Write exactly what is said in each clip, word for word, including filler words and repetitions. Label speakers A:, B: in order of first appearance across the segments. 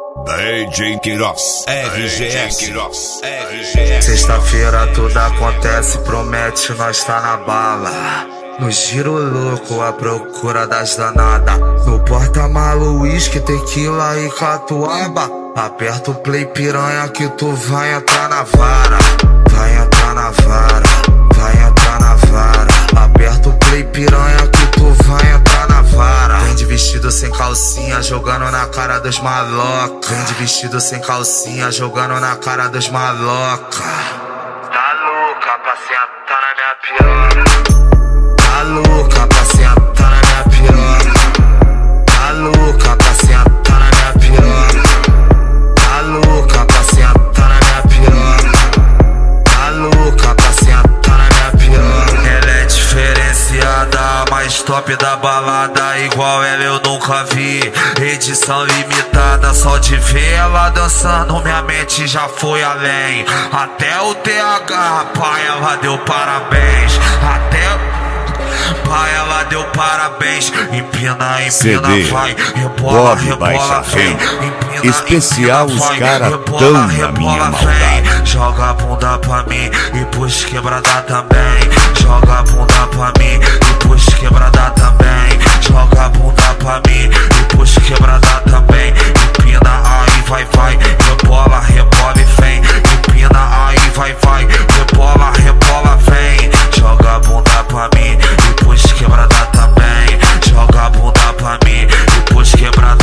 A: D J Queiroz, R G S. R G S.
B: Sexta-feira tudo acontece, promete, nós tá na bala. No giro louco, à procura das danadas. No porta-malo, uísque, tequila e catuaba. Aperta o play, piranha, que tu vai entrar na vara. Vai entrar na vara, vai entrar na vara. Aperta o play, piranha, que tu vai entrar na vara. Vem de vestido sem calcinha, jogando na cara dos maloca. Vem de vestido sem calcinha, jogando na cara dos maloca. Tá louca pra sentar na minha piroca. Tá louca pra sentar na minha piroca. Tá louca pra sentar na minha piroca. Tá louca pra sentar na minha piroca. Tá louca pra sentar na minha piroca. Ela é diferenciada, a mais top da balada. Igual ela eu nunca vi. Edição limitada, só de ver ela dançando minha mente já foi além. Até o T H, rapaz, ela deu parabéns. Até pai, ela deu parabéns. Empina, empina,
A: C D,
B: vai. Rebola,
A: Bob
B: rebola,
A: Baixa
B: vem.
A: Fé.
B: Empina,
A: Especial,
B: empina,
A: os
B: vai.
A: cara
B: Rebola,
A: tão na
B: rebola,
A: minha
B: vem.
A: maldade.
B: Joga a bunda pra mim e puxa quebrada também. Joga a bunda pra mim e puxa quebrada também. Joga a bunda pra mim e puxa quebrada também. Empina, aí vai, vai. Rebola, rebola e vem. Empina, aí vai, vai. Rebola, rebola, vem. Joga a bunda pra mim e puxa quebrada também. Joga a bunda pra mim e puxa quebrada.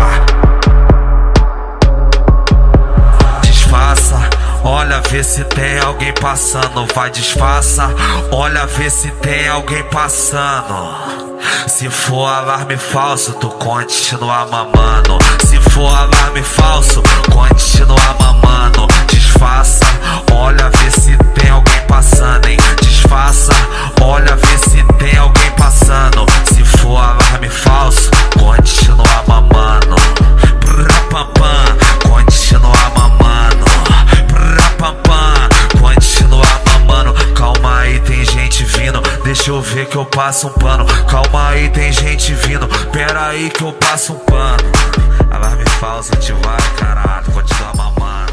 B: Disfarça, olha vê se tem alguém passando. Vai, disfarça, olha vê se tem alguém passando. Se for alarme falso, tu continua mamando. Se for alarme falso, continua mamando. Disfarça, olha vê se tem alguém passando, hein. Disfarça, olha vê se tem alguém passando. Se for alarme falso, continua mamando. Prá, pam, pam, continua mamando. Prá, pam, pam, continua mamando. Calma aí, tem gente vindo. Deixa eu ver que eu passo um pano. Calma aí, tem gente vindo. Pera aí que eu passo um pano. Alarme falso, a gente vai, caralho. Continua mamando.